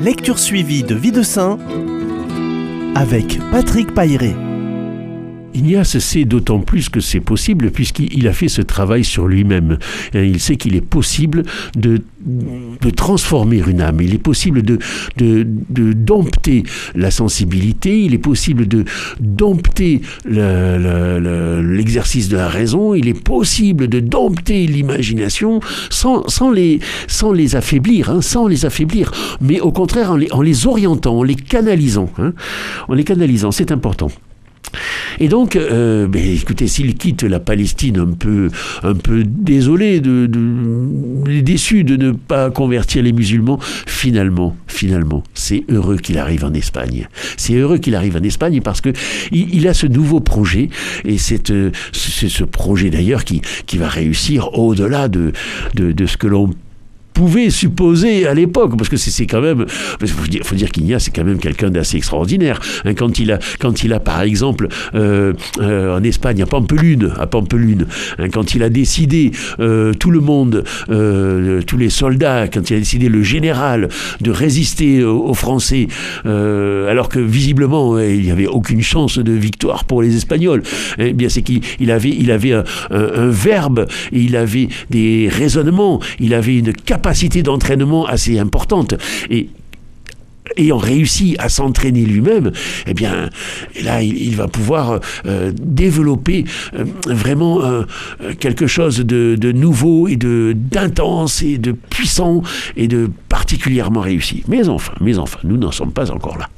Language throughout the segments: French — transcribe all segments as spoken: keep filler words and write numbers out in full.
Lecture suivie de Vie de Saint avec Patrick Pailleret. Ignace sait d'autant plus que c'est possible puisqu'il a fait ce travail sur lui-même. Il sait qu'il est possible de, de transformer une âme. Il est possible de, de, de dompter la sensibilité. Il est possible de dompter le, le, le, l'exercice de la raison. Il est possible de dompter l'imagination sans, sans, les, sans les affaiblir, hein, sans les affaiblir, mais au contraire en les, en les orientant, en les canalisant. Hein, en les canalisant, c'est important. Et donc, euh, ben, écoutez, s'il quitte la Palestine un peu, un peu désolé, de, de, déçu de ne pas convertir les musulmans, finalement, finalement, c'est heureux qu'il arrive en Espagne. C'est heureux qu'il arrive en Espagne parce que il, il a ce nouveau projet, et c'est, c'est ce projet d'ailleurs qui, qui va réussir au-delà de, de, de ce que l'on pouvait supposer à l'époque, parce que c'est, c'est quand même, il faut dire, faut dire qu'Ignace c'est quand même quelqu'un d'assez extraordinaire. Hein, quand il a, quand il a par exemple euh, euh, en Espagne à Pampelune, à Pampelune, hein, quand il a décidé euh, tout le monde, euh, tous les soldats, quand il a décidé le général de résister aux, aux Français, euh, alors que visiblement il n'y avait aucune chance de victoire pour les Espagnols. Eh bien c'est qu'il il avait, il avait un, un, un verbe, et il avait des raisonnements, il avait une capacité capacité d'entraînement assez importante, et ayant réussi à s'entraîner lui-même, eh bien, là, il, il va pouvoir euh, développer euh, vraiment euh, quelque chose de, de nouveau et de d'intense et de puissant et de particulièrement réussi. Mais enfin, mais enfin, nous n'en sommes pas encore là.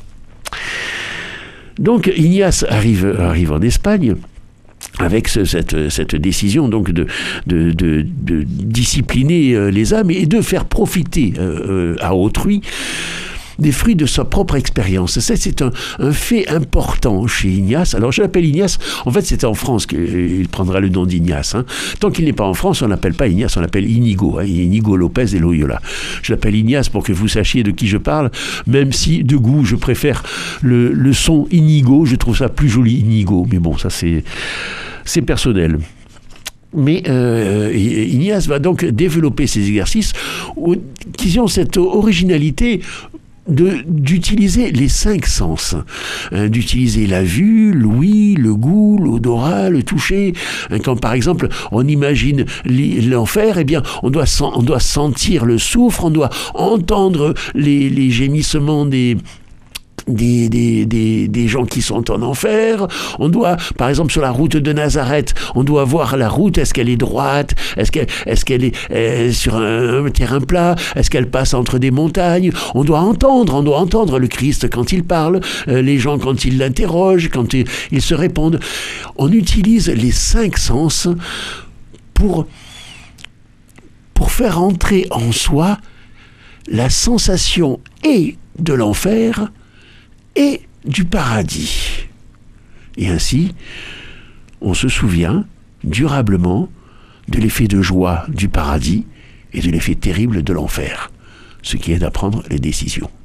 Donc, Ignace arrive, arrive en Espagne avec ce, cette, cette décision donc de, de, de, de discipliner les âmes et de faire profiter euh, à autrui des fruits de sa propre expérience. Ça, c'est un, un fait important chez Ignace. Alors, je l'appelle Ignace. En fait, c'est en France qu'il prendra le nom d'Ignace. Hein. Tant qu'il n'est pas en France, on l'appelle pas Ignace, on l'appelle Inigo. Hein. Inigo Lopez de Loyola. Je l'appelle Ignace pour que vous sachiez de qui je parle, même si, de goût, je préfère le, le son Inigo. Je trouve ça plus joli, Inigo. Mais bon, ça, c'est, c'est personnel. Mais euh, Ignace va donc développer ces exercices qui ont cette originalité De, d'utiliser les cinq sens, hein, d'utiliser la vue, l'ouïe, le goût, l'odorat, le toucher. Hein, quand par exemple on imagine l'enfer, eh bien on doit, sen- on doit sentir le soufre, on doit entendre les, les gémissements des Des, des, des, des gens qui sont en enfer. On doit, par exemple, sur la route de Nazareth, on doit voir la route, est-ce qu'elle est droite, est-ce qu'elle, est-ce qu'elle est euh, sur un, un terrain plat, est-ce qu'elle passe entre des montagnes. On doit entendre, on doit entendre le Christ quand il parle, euh, les gens quand ils l'interrogent, quand ils, ils se répondent. On utilise les cinq sens pour, pour faire entrer en soi la sensation et de l'enfer et du paradis. Et ainsi, on se souvient durablement de l'effet de joie du paradis et de l'effet terrible de l'enfer, ce qui aide à prendre les décisions.